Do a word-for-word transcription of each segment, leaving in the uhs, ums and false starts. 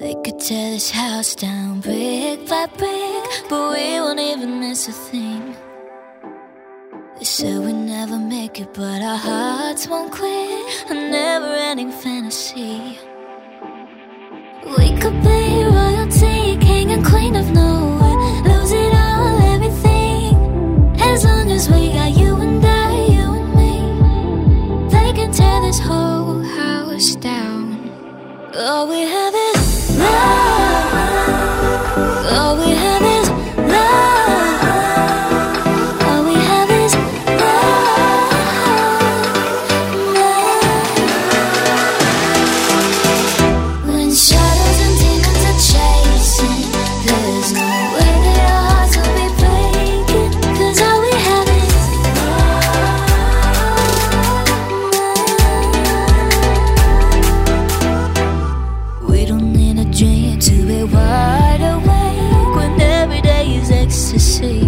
We could tear this house down brick by brick, but we won't even miss a thing. They said we'd never make it, but our hearts won't quit. A never-ending fantasy. We could be royalty, king and queen of nowhere. Lose it all, everything, as long as we got you and I, you and me. They can tear this whole house down. All we have is love. All we have is love. All we have is love. Love. When shadows and demons are chasing, there's no way that our hearts will be breaking, 'cause all we have is love. We don't need a dream to be wide awake when every day is ecstasy.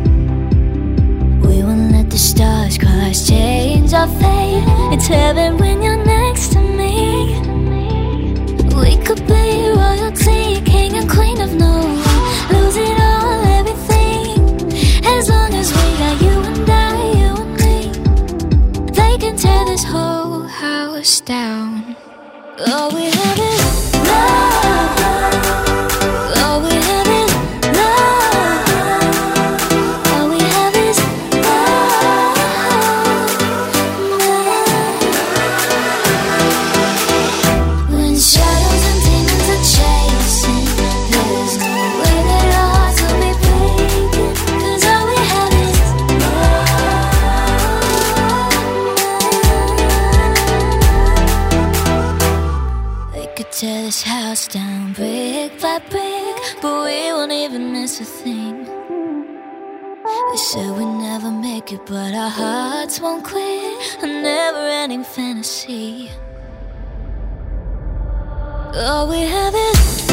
We won't let the stars cross, change our fate. It's heaven when you're next to me. We could be royalty, king and queen of nowhere. Lose it all, everything, as long as we got you and I, you and me. They can tear this whole house down. All we have is love. All we have is love. All we have is love. When shadows and demons are chasing, there's no way that our hearts will be breaking, 'cause all we have is love. They could tear this house down brick by brick, but we won't even miss a thing. They said we'd never make it, but our hearts won't quit. A never-ending fantasy. All we have is